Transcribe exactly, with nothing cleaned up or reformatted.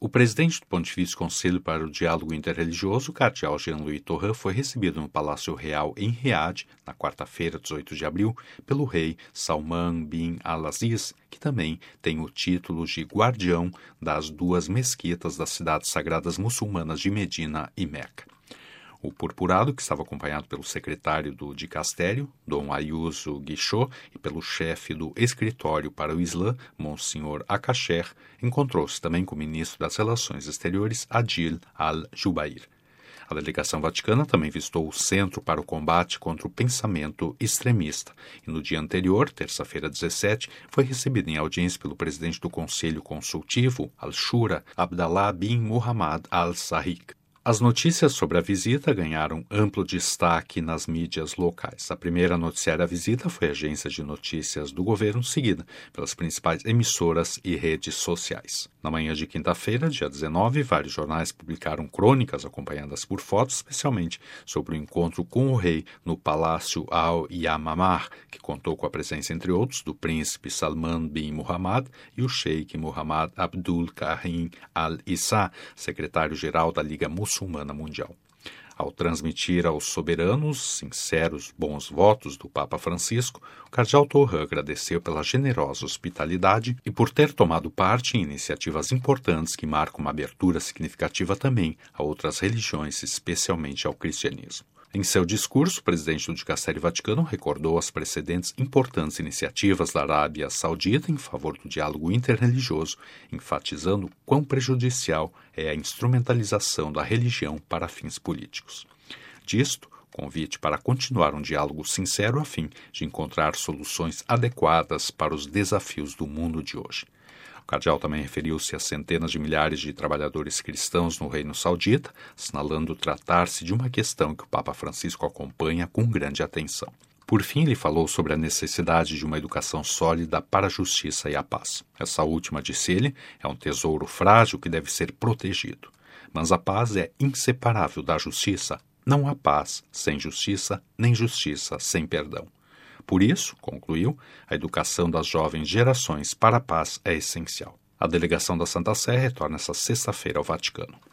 O presidente do Pontifício Conselho para o Diálogo Interreligioso, cardeal Jean-Louis Tauran, foi recebido no Palácio Real em Riad, na quarta-feira, dezoito de abril, pelo rei Salman bin al-Aziz, que também tem o título de guardião das duas mesquitas das cidades sagradas muçulmanas de Medina e Meca. O purpurado, que estava acompanhado pelo secretário do dicastério, Dom Ayuso Guichot, e pelo chefe do escritório para o Islã, Monsenhor Akacher, encontrou-se também com o ministro das Relações Exteriores, Adil al-Jubair. A delegação vaticana também visitou o Centro para o Combate contra o Pensamento Extremista e no dia anterior, terça-feira dezessete, foi recebida em audiência pelo presidente do Conselho Consultivo, Al-Shura, Abdallah bin Muhammad al-Sahik. As notícias sobre a visita ganharam amplo destaque nas mídias locais. A primeira a noticiar a visita foi a agência de notícias do governo, seguida pelas principais emissoras e redes sociais. Na manhã de quinta-feira, dia dezenove, vários jornais publicaram crônicas acompanhadas por fotos, especialmente sobre o encontro com o rei no Palácio Al-Yamamah, que contou com a presença, entre outros, do príncipe Salman bin Muhammad e o sheik Muhammad Abdul Karim al-Issa, secretário-geral da Liga Muçulmana Muçulmana Mundial. Ao transmitir aos soberanos sinceros bons votos do Papa Francisco, o cardeal Tauran agradeceu pela generosa hospitalidade e por ter tomado parte em iniciativas importantes que marcam uma abertura significativa também a outras religiões, especialmente ao cristianismo. Em seu discurso, o presidente do Dicastério Vaticano recordou as precedentes importantes iniciativas da Arábia Saudita em favor do diálogo interreligioso, enfatizando quão prejudicial é a instrumentalização da religião para fins políticos. Disto, convite para continuar um diálogo sincero a fim de encontrar soluções adequadas para os desafios do mundo de hoje. O cardeal também referiu-se a centenas de milhares de trabalhadores cristãos no Reino Saudita, assinalando tratar-se de uma questão que o Papa Francisco acompanha com grande atenção. Por fim, ele falou sobre a necessidade de uma educação sólida para a justiça e a paz. Essa última, disse ele, é um tesouro frágil que deve ser protegido. Mas a paz é inseparável da justiça. Não há paz sem justiça, nem justiça sem perdão. Por isso, concluiu, a educação das jovens gerações para a paz é essencial. A delegação da Santa Sé retorna esta sexta-feira ao Vaticano.